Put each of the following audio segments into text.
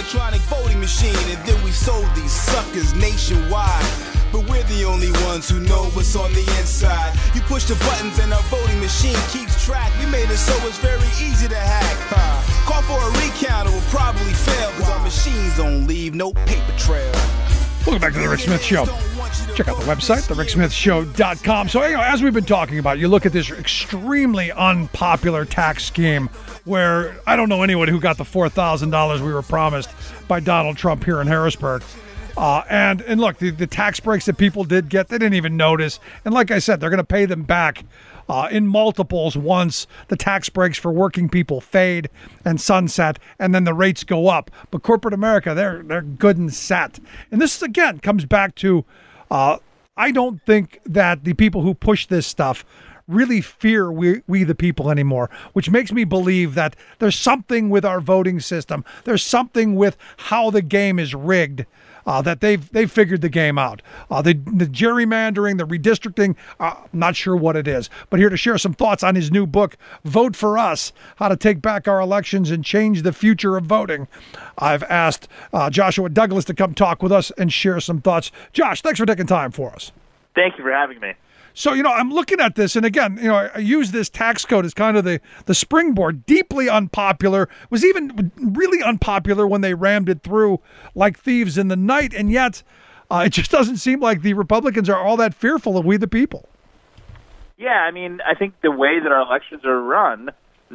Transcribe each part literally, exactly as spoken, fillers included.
electronic voting machine, and then we sold these suckers nationwide. But we're the only ones who know what's on the inside. You push the buttons and our voting machine keeps track. We made it so it's very easy to hack. Huh. Call for a recount, it will probably fail, because our machines don't leave no paper trail. Welcome back to the Rick Smith Show. Check out the website, the rick smith show dot com. So, you know, as we've been talking about, you look at this extremely unpopular tax scheme where I don't know anyone who got the four thousand dollars we were promised by Donald Trump here in Harrisburg. Uh, and, and look, the, the tax breaks that people did get, they didn't even notice. And like I said, they're going to pay them back uh, in multiples once the tax breaks for working people fade and sunset, and then the rates go up. But corporate America, they're they're good and set. And this, again, comes back to, uh, I don't think that the people who push this stuff really fear we, we the people anymore, which makes me believe that there's something with our voting system. There's something with how the game is rigged. Uh, that they've they've figured the game out. Uh, the, the gerrymandering, the redistricting, uh, not sure what it is. But here to share some thoughts on his new book, Vote for Us, How to Take Back Our Elections and Change the Future of Voting, I've asked uh, Joshua Douglas to come talk with us and share some thoughts. Josh, thanks for taking time for us. Thank you for having me. So, you know, I'm looking at this, and again, you know, I, I use this tax code as kind of the, the springboard. Deeply unpopular. Was even really unpopular when they rammed it through like thieves in the night, and yet uh, it just doesn't seem like the Republicans are all that fearful of we the people. Yeah, I mean, I think the way that our elections are run,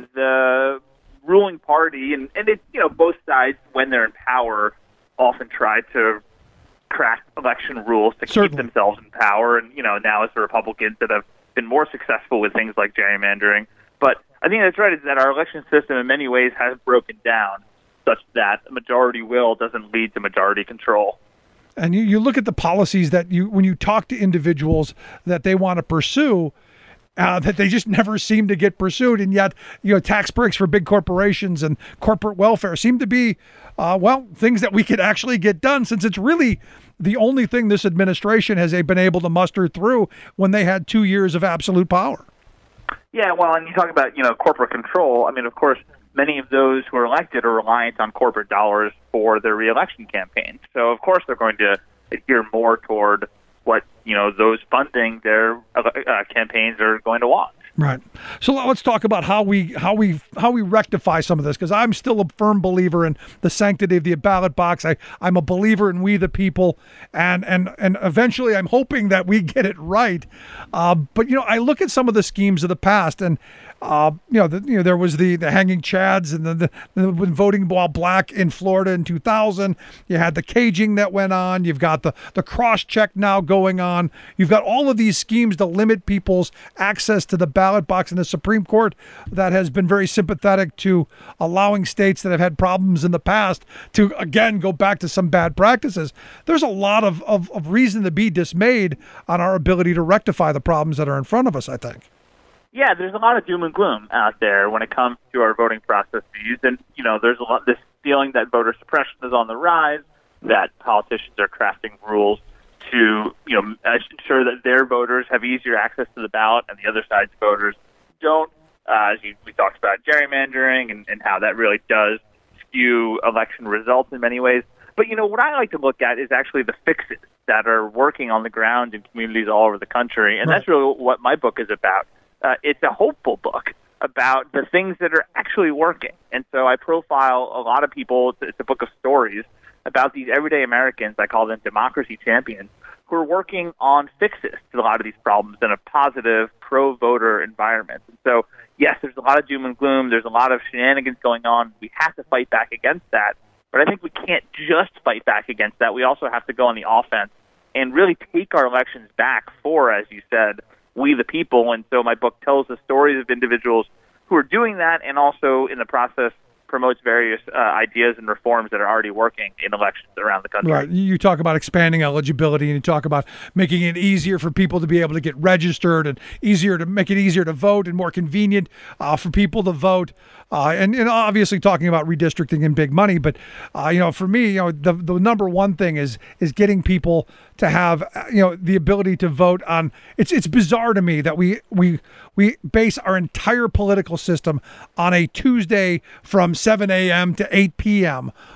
the ruling party, and, and it's, you know, both sides, when they're in power, often try to crack election rules to Certainly. keep themselves in power. And, you know, now it's the Republicans that have been more successful with things like gerrymandering. But I think that's right, is that our election system in many ways has broken down such that majority will doesn't lead to majority control. And you, you look at the policies that you, when you talk to individuals that they want to pursue, Uh, that they just never seem to get pursued, and yet, you know, tax breaks for big corporations and corporate welfare seem to be, uh, well, things that we could actually get done, since it's really the only thing this administration has been able to muster through when they had two years of absolute power. Yeah, well, and you talk about, you know, corporate control. I mean, of course, many of those who are elected are reliant on corporate dollars for their reelection campaigns. So, of course, they're going to adhere more toward what, you know, those funding their uh, campaigns are going to want. Right. So let's talk about how we how we how we rectify some of this, because I'm still a firm believer in the sanctity of the ballot box. I I'm a believer in we the people, and and and eventually I'm hoping that we get it right. Uh, but you know, I look at some of the schemes of the past, and uh, you know, the, you know, there was the the hanging chads and the, the, the voting while black in Florida in two thousand. You had the caging that went on. You've got the the cross check now going on. You've got all of these schemes to limit people's access to the ballot box in the Supreme Court that has been very sympathetic to allowing states that have had problems in the past to, again, go back to some bad practices. There's a lot of, of, of reason to be dismayed on our ability to rectify the problems that are in front of us, I think. Yeah, there's a lot of doom and gloom out there when it comes to our voting processes. And, you know, there's a lot this feeling that voter suppression is on the rise, that politicians are crafting rules to, you know, ensure that their voters have easier access to the ballot and the other side's voters don't. Uh, as you, we talked about gerrymandering and, and how that really does skew election results in many ways. But, you know, what I like to look at is actually the fixes that are working on the ground in communities all over the country. And right. That's really what my book is about. Uh, it's a hopeful book about the things that are actually working. And so I profile a lot of people. It's a book of stories about these everyday Americans, I call them democracy champions, who are working on fixes to a lot of these problems in a positive, pro-voter environment. And so, yes, there's a lot of doom and gloom. There's a lot of shenanigans going on. We have to fight back against that. But I think we can't just fight back against that. We also have to go on the offense and really take our elections back for, as you said, we the people. And so my book tells the stories of individuals who are doing that, and also in the process promotes various uh, ideas and reforms that are already working in elections around the country. Right. You talk about expanding eligibility, and you talk about making it easier for people to be able to get registered, and easier to make it easier to vote, and more convenient uh, for people to vote. Uh, and, and obviously talking about redistricting and big money. But, uh, you know, for me, you know, the, the number one thing is is getting people to have, you know, the ability to vote on. It's it's bizarre to me that we we we base our entire political system on a Tuesday from seven a.m. to eight p.m.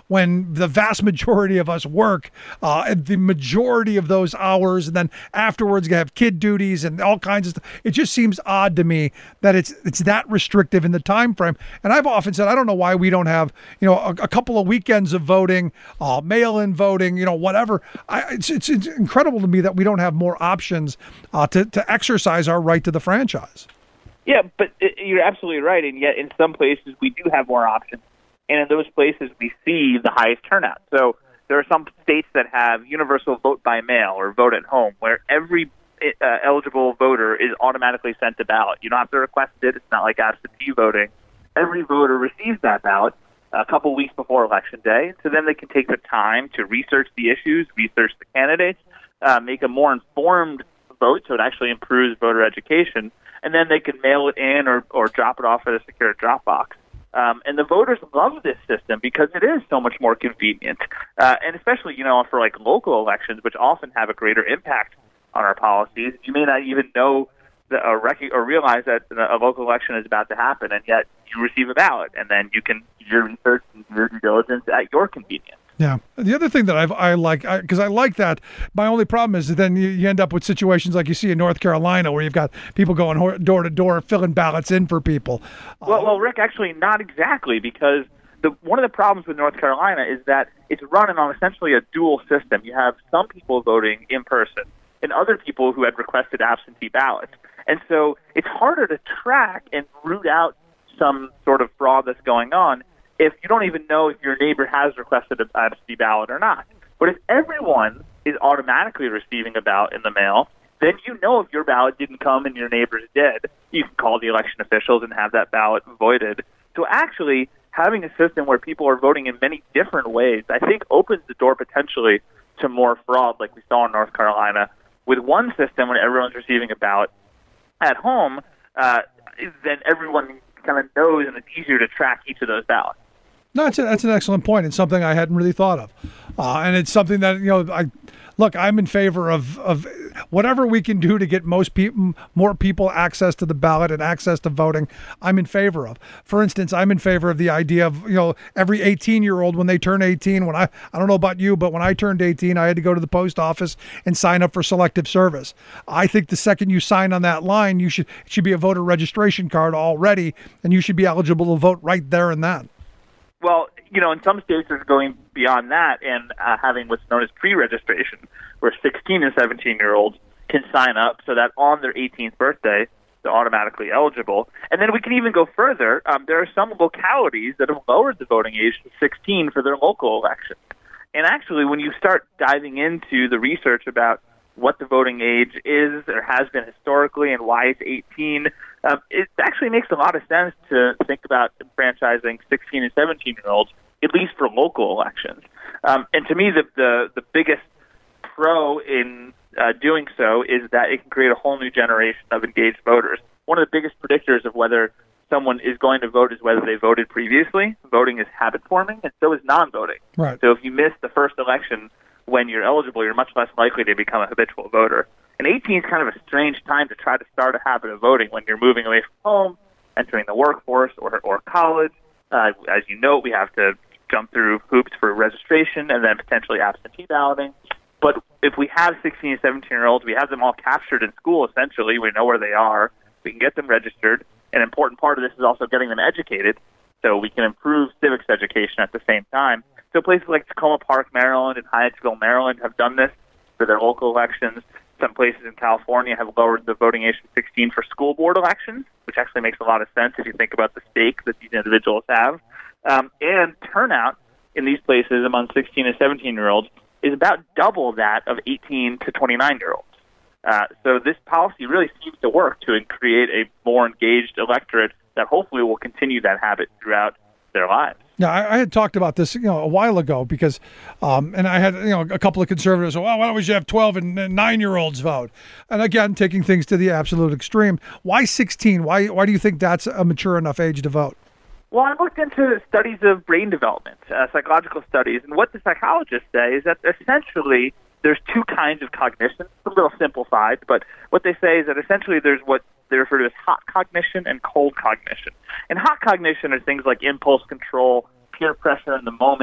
when the vast majority of us work, uh, the majority of those hours, and then afterwards you have kid duties and all kinds of stuff. It just seems odd to me that it's it's that restrictive in the time frame. And I've often said, I don't know why we don't have, you know, a, a couple of weekends of voting, uh, mail-in voting, you know, whatever. I, it's, it's it's incredible to me that we don't have more options uh, to to exercise our right to the franchise. Yeah, but it, you're absolutely right, and yet in some places we do have more options, and in those places we see the highest turnout. So there are some states that have universal vote by mail or vote at home, where every uh, eligible voter is automatically sent a ballot. You don't have to request it. It's not like absentee voting. Every voter receives that ballot a couple weeks before Election Day, so then they can take the time to research the issues, research the candidates, uh, make a more informed vote so it actually improves voter education, and then they can mail it in or, or drop it off at a secure drop box. Um, and the voters love this system because it is so much more convenient, uh, and especially, you know, for like local elections, which often have a greater impact on our policies. You may not even know the, uh, rec- or realize that a local election is about to happen, and yet you receive a ballot, and then you can do your research and your due diligence at your convenience. Yeah. The other thing that I've, I like, because I, I like that, my only problem is that then you, you end up with situations like you see in North Carolina where you've got people going ho- door to door filling ballots in for people. Well, well, Rick, actually not exactly, because the one of the problems with North Carolina is that it's running on essentially a dual system. You have some people voting in person and other people who had requested absentee ballots. And so it's harder to track and root out some sort of fraud that's going on if you don't even know if your neighbor has requested an absentee ballot or not. But if everyone is automatically receiving a ballot in the mail, then you know if your ballot didn't come and your neighbor's did. You can call the election officials and have that ballot voided. So actually, having a system where people are voting in many different ways, I think opens the door potentially to more fraud like we saw in North Carolina. With one system, when everyone's receiving a ballot at home, uh, then everyone kind of knows, and it's easier to track each of those ballots. No, that's, a, that's an excellent point. It's something I hadn't really thought of. Uh, and it's something that, you know, I look, I'm in favor of, of whatever we can do to get most people, more people access to the ballot and access to voting. I'm in favor of. For instance, I'm in favor of the idea of, you know, every eighteen year old when they turn eighteen, when I, I don't know about you, but when I turned eighteen, I had to go to the post office and sign up for selective service. I think the second you sign on that line, you should, it should be a voter registration card already, and you should be eligible to vote right there and then. Well, you know, in some states are going beyond that and uh, having what's known as pre-registration, where sixteen and seventeen-year-olds can sign up so that on their eighteenth birthday, they're automatically eligible. And then we can even go further. Um, there are some localities that have lowered the voting age to sixteen for their local elections. And actually, when you start diving into the research about what the voting age is or has been historically and why it's eighteen, um, it actually makes a lot of sense to think about franchising sixteen and seventeen-year-olds, at least for local elections. Um, and to me, the, the, the biggest pro in uh, doing so is that it can create a whole new generation of engaged voters. One of the biggest predictors of whether someone is going to vote is whether they voted previously. Voting is habit-forming, and so is non-voting. Right. So if you miss the first election when you're eligible, you're much less likely to become a habitual voter. And eighteen is kind of a strange time to try to start a habit of voting when you're moving away from home, entering the workforce or, or college. Uh, as you know, we have to jump through hoops for registration and then potentially absentee balloting. But if we have sixteen and seventeen-year-olds, we have them all captured in school, essentially. We know where they are. We can get them registered. An important part of this is also getting them educated, so we can improve civics education at the same time. So places like Tacoma Park, Maryland, and Hyattsville, Maryland have done this for their local elections. Some places in California have lowered the voting age to sixteen for school board elections, which actually makes a lot of sense if you think about the stakes that these individuals have. Um, and turnout in these places among sixteen and seventeen-year-olds is about double that of eighteen to twenty-nine-year-olds. Uh, so this policy really seems to work to create a more engaged electorate that hopefully will continue that habit throughout their lives. Yeah, I, I had talked about this, you know, a while ago because, um, and I had, you know, a couple of conservatives say, well, why don't we just have twelve and nine-year-olds vote? And again, taking things to the absolute extreme. Why sixteen? Why, why do you think that's a mature enough age to vote? Well, I looked into studies of brain development, uh, psychological studies, and what the psychologists say is that essentially there's two kinds of cognition. It's a little simplified, but what they say is that essentially there's what they refer to as hot cognition and cold cognition. And hot cognition are things like impulse control, peer pressure in the moment,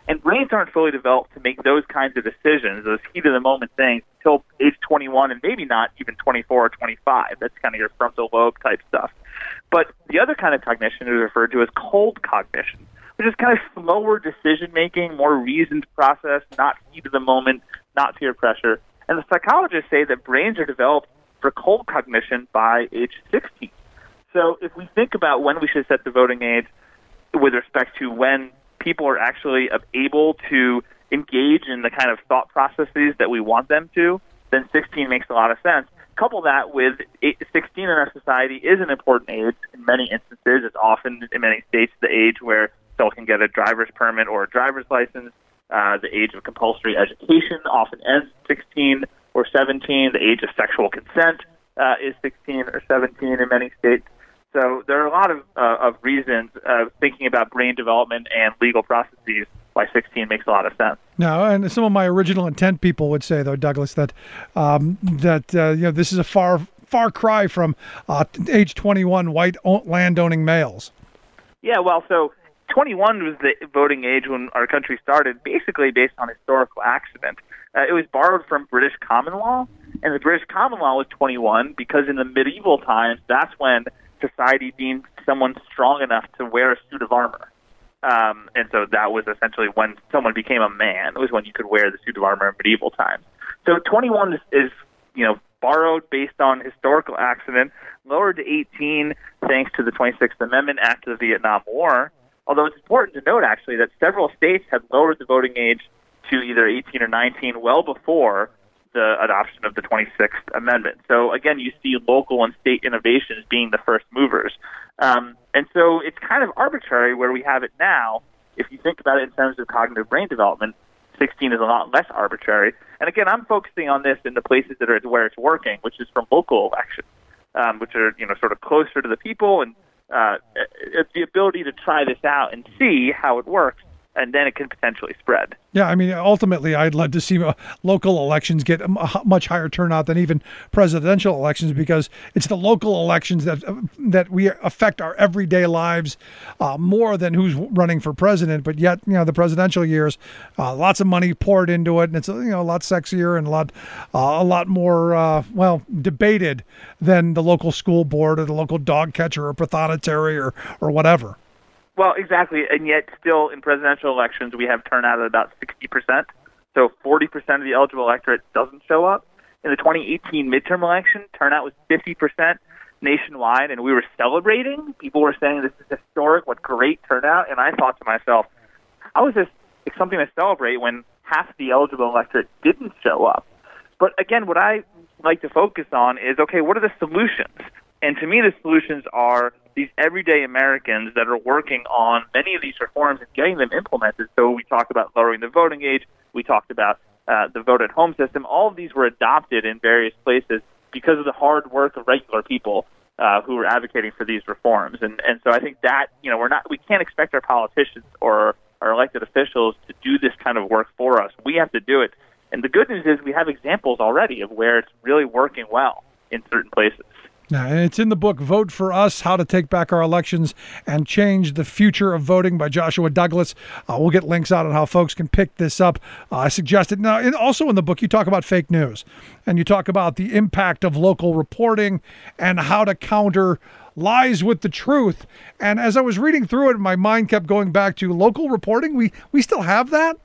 And brains aren't fully developed to make those kinds of decisions, those heat-of-the-moment things, until age twenty-one and maybe not even twenty-four or twenty-five. That's kind of your frontal lobe type stuff. But the other kind of cognition is referred to as cold cognition, which is kind of slower decision-making, more reasoned process, not heat-of-the-moment, not peer pressure. And the psychologists say that brains are developed for cold cognition by age sixteen. So if we think about when we should set the voting age with respect to when people are actually able to engage in the kind of thought processes that we want them to, then sixteen makes a lot of sense. Couple that with sixteen in our society is an important age in many instances. It's often, in many states, the age where someone can get a driver's permit or a driver's license. Uh, the age of compulsory education often ends at sixteen or seventeen. The age of sexual consent uh, is sixteen or seventeen in many states. So there are a lot of, uh, of reasons uh, thinking about brain development and legal processes why sixteen makes a lot of sense. No, and some of my original intent people would say, though, Douglas, that um, that uh, you know this is a far far cry from uh, age twenty-one white landowning males. Yeah, well, so twenty-one was the voting age when our country started, basically based on historical accident. Uh, it was borrowed from British common law, and the British common law was twenty-one because in the medieval times, that's when society deemed someone strong enough to wear a suit of armor. Um, and so that was essentially when someone became a man. It was when you could wear the suit of armor in medieval times. So twenty-one is, is you know, borrowed based on historical accident, lowered to eighteen thanks to the twenty-sixth Amendment after the Vietnam War. Although it's important to note, actually, that several states had lowered the voting age to either eighteen or nineteen well before the adoption of the twenty-sixth Amendment. So, again, you see local and state innovations being the first movers. Um, and so it's kind of arbitrary where we have it now. If you think about it in terms of cognitive brain development, sixteen is a lot less arbitrary. And, again, I'm focusing on this in the places that are where it's working, which is from local elections, um, which are, you know, sort of closer to the people, and uh, it's the ability to try this out and see how it works, and then it can potentially spread. Yeah, I mean, ultimately, I'd love to see uh, local elections get a much higher turnout than even presidential elections, because it's the local elections that uh, that we affect our everyday lives uh, more than who's running for president. But yet, you know, the presidential years, uh, lots of money poured into it, and it's, you know, a lot sexier and a lot uh, a lot more uh, well debated than the local school board or the local dog catcher or pathonetary or or whatever. Well, exactly, and yet still in presidential elections we have turnout at about sixty percent, so forty percent of the eligible electorate doesn't show up. In the twenty eighteen midterm election, turnout was fifty percent nationwide, and we were celebrating. People were saying this is historic, what great turnout, and I thought to myself, how is this something to celebrate when half the eligible electorate didn't show up? But again, what I like to focus on is, okay, what are the solutions? And to me, the solutions are these everyday Americans that are working on many of these reforms and getting them implemented. So we talked about lowering the voting age. We talked about uh, the vote-at-home system. All of these were adopted in various places because of the hard work of regular people uh, who were advocating for these reforms. And and so I think that, you know, we're not we can't expect our politicians or our elected officials to do this kind of work for us. We have to do it. And the good news is we have examples already of where it's really working well in certain places. Now, and it's in the book, Vote for Us, How to Take Back Our Elections and Change the Future of Voting by Joshua Douglas. Uh, we'll get links out on how folks can pick this up. Uh, I suggested. Now, in, also in the book, you talk about fake news, and you talk about the impact of local reporting and how to counter lies with the truth. And as I was reading through it, my mind kept going back to local reporting. We we still have that?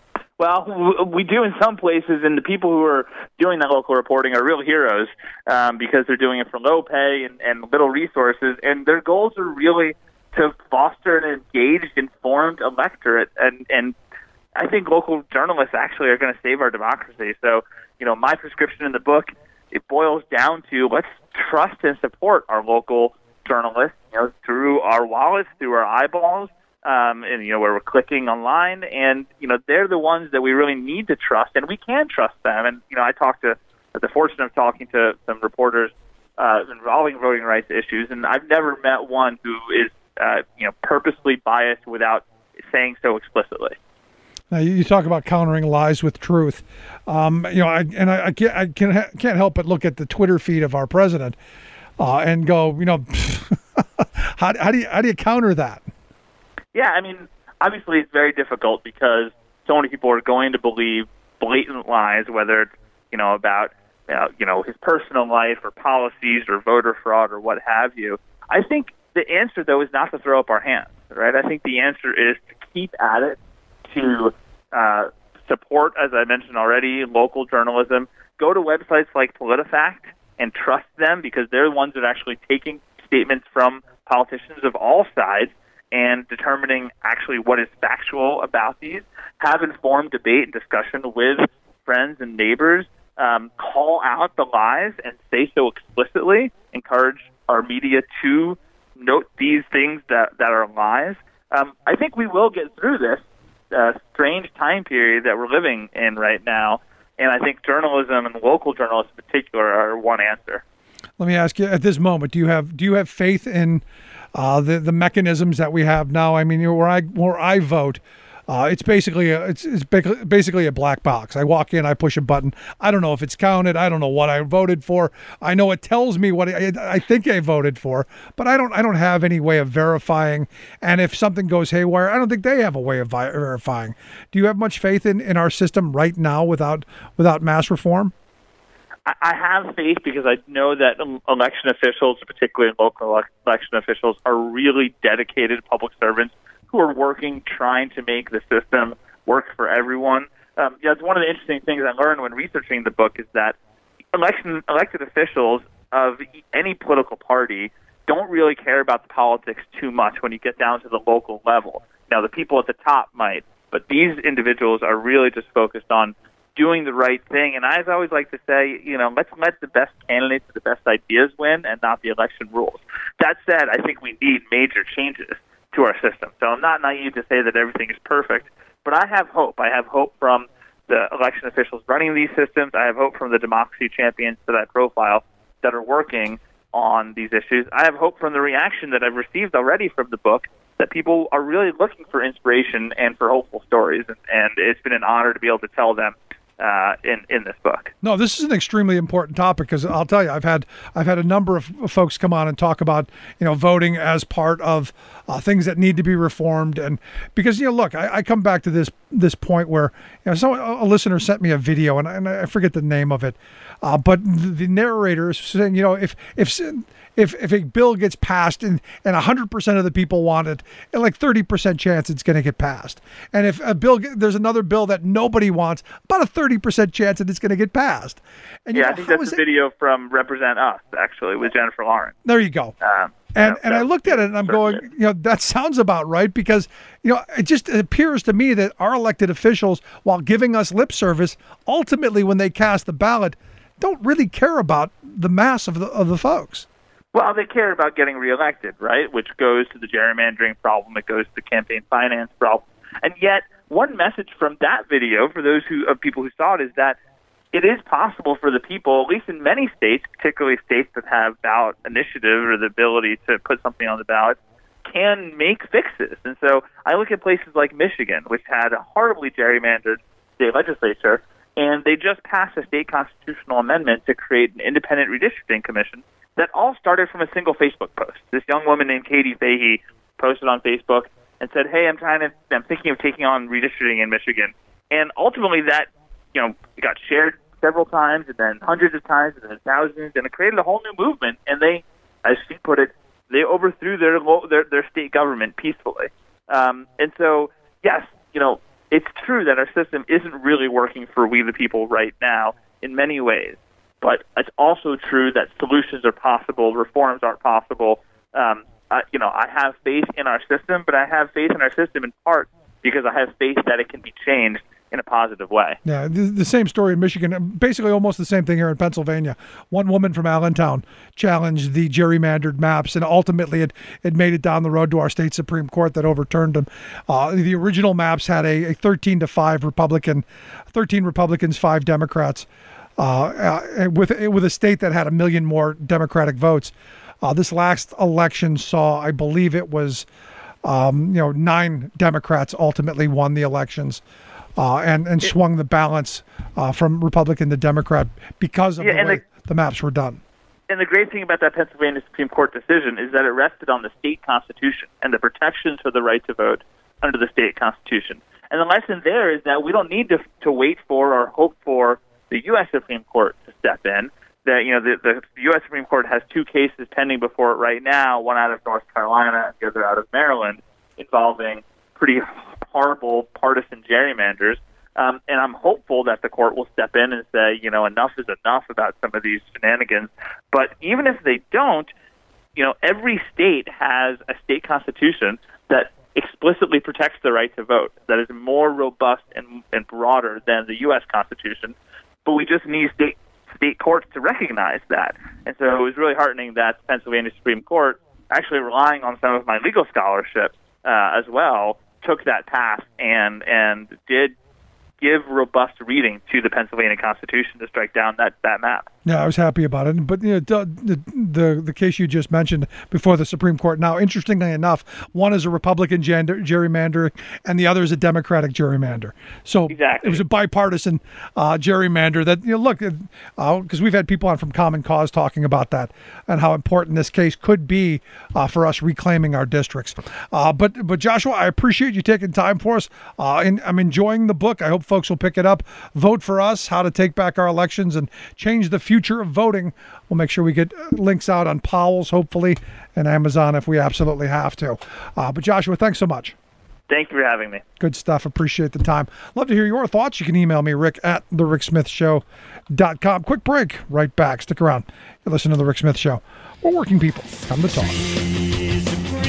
Well, we do in some places, and the people who are doing that local reporting are real heroes um, because they're doing it for low pay and, and little resources, and their goals are really to foster an engaged, informed electorate, and, and I think local journalists actually are going to save our democracy. So, you know, my prescription in the book, it boils down to let's trust and support our local journalists, you know, through our wallets, through our eyeballs, Um, and, you know, where we're clicking online, and, you know, they're the ones that we really need to trust, and we can trust them. And, you know, I talked to, had the fortune of talking to some reporters uh, involving voting rights issues, and I've never met one who is, uh, you know, purposely biased without saying so explicitly. Now, you talk about countering lies with truth. Um, you know, I, and I, I, can't, I can't, can't help but look at the Twitter feed of our president uh, and go, you know, how, how do you how do you counter that? Yeah, I mean, obviously it's very difficult because so many people are going to believe blatant lies, whether it's, you know, about, uh, you know, his personal life or policies or voter fraud or what have you. I think the answer, though, is not to throw up our hands, right? I think the answer is to keep at it, to uh, support, as I mentioned already, local journalism. Go to websites like PolitiFact and trust them because they're the ones that are actually taking statements from politicians of all sides and determining actually what is factual about these. Have informed debate and discussion with friends and neighbors. Um, call out the lies and say so explicitly. Encourage our media to note these things that, that are lies. Um, I think we will get through this uh, strange time period that we're living in right now, and I think journalism and local journalists in particular are one answer. Let me ask you, at this moment, do you have do you have faith in uh, the the mechanisms that we have now? I mean, where I where I vote, uh, it's basically a, it's it's basically a black box. I walk in, I push a button. I don't know if it's counted. I don't know what I voted for. I know it tells me what I, I think I voted for, but I don't I don't have any way of verifying. And if something goes haywire, I don't think they have a way of vi- verifying. Do you have much faith in, in our system right now without without mass reform? I have faith because I know that election officials, particularly local election officials, are really dedicated public servants who are working, trying to make the system work for everyone. Um, yeah, it's one of the interesting things I learned when researching the book is that election elected officials of any political party don't really care about the politics too much when you get down to the local level. Now, the people at the top might, but these individuals are really just focused on doing the right thing. And I always like to say, you know, let's let the best candidates with the best ideas win and not the election rules. That said, I think we need major changes to our system. So I'm not naive to say that everything is perfect, but I have hope. I have hope from the election officials running these systems. I have hope from the democracy champions that I profile that are working on these issues. I have hope from the reaction that I've received already from the book that people are really looking for inspiration and for hopeful stories. And, and it's been an honor to be able to tell them Uh, in in this book. No, this is an extremely important topic because I'll tell you, I've had I've had a number of folks come on and talk about you know voting as part of uh, things that need to be reformed, and because you know look, I, I come back to this this point where you know someone, a listener sent me a video and I, and I forget the name of it, uh, but the, the narrator is saying you know if if if if a bill gets passed and and one hundred percent of the people want it, and like thirty percent chance it's going to get passed, and if a bill there's another bill that nobody wants, about a thirty percent chance that it's going to get passed. And yeah, you know, I think that's a it? video from Represent Us, actually, with Jennifer Lawrence. There you go. Um, and yeah, and I looked at it and I'm going, it. you know, that sounds about right because, you know, it just appears to me that our elected officials, while giving us lip service, ultimately when they cast the ballot, don't really care about the mass of the of the folks. Well, they care about getting reelected, right? Which goes to the gerrymandering problem. It goes to the campaign finance problem. And yet, one message from that video, for those who of people who saw it, is that it is possible for the people, at least in many states, particularly states that have ballot initiative or the ability to put something on the ballot, can make fixes. And so I look at places like Michigan, which had a horribly gerrymandered state legislature, and they just passed a state constitutional amendment to create an independent redistricting commission that all started from a single Facebook post. This young woman named Katie Fahey posted on Facebook and said, "Hey, I'm trying to, I'm thinking of taking on redistricting in Michigan." And ultimately, that, you know, got shared several times, and then hundreds of times, and then thousands, and it created a whole new movement. And they, as she put it, they overthrew their their, their state government peacefully. Um, and so, yes, you know, it's true that our system isn't really working for we the people right now in many ways. But it's also true that solutions are possible, reforms are possible. Um, I, you know, I have faith in our system, but I have faith in our system in part because I have faith that it can be changed in a positive way. Yeah, the, the same story in Michigan, basically almost the same thing here in Pennsylvania. One woman from Allentown challenged the gerrymandered maps, and ultimately it, it made it down the road to our state Supreme Court that overturned them. Uh, the original maps had a, a thirteen to five Republican, thirteen Republicans, five Democrats. Uh, uh, with with a state that had a million more Democratic votes. Uh, this last election saw, I believe it was, um, you know, nine Democrats ultimately won the elections uh, and, and swung the balance uh, from Republican to Democrat because of yeah, the way the, the maps were done. And the great thing about that Pennsylvania Supreme Court decision is that it rested on the state constitution and the protections for the right to vote under the state constitution. And the lesson there is that we don't need to to wait for or hope for the U S Supreme Court to step in. That, you know, the, the U S Supreme Court has two cases pending before it right now, one out of North Carolina and the other out of Maryland, involving pretty horrible partisan gerrymanders. Um, and I'm hopeful that the court will step in and say, you know, enough is enough about some of these shenanigans. But even if they don't, you know, every state has a state constitution that explicitly protects the right to vote, that is more robust and, and broader than the U S Constitution. But we just need state state courts to recognize that. And so it was really heartening that the Pennsylvania Supreme Court, actually relying on some of my legal scholarship uh, as well, took that path and and did give robust reading to the Pennsylvania Constitution to strike down that, that map. Yeah, I was happy about it. But you know, the, the the case you just mentioned before the Supreme Court now, interestingly enough, one is a Republican gender, gerrymander and the other is a Democratic gerrymander. So exactly. It was a bipartisan uh, gerrymander that, you know, look, because uh, we've had people on from Common Cause talking about that and how important this case could be uh, for us reclaiming our districts. Uh, but, but Joshua, I appreciate you taking time for us. Uh, and I'm enjoying the book. I hope folks will pick it up. Vote for Us, How to Take Back Our Elections and Change the Future of Voting. We'll make sure we get links out on Powell's, hopefully, and Amazon if we absolutely have to. Uh, but Joshua, thanks so much. Thank you for having me. Good stuff. Appreciate the time. Love to hear your thoughts. You can email me, Rick at the rick smith show dot com. Quick break. Right back. Stick around. You're listening to The Rick Smith Show. We're working people. Come to talk.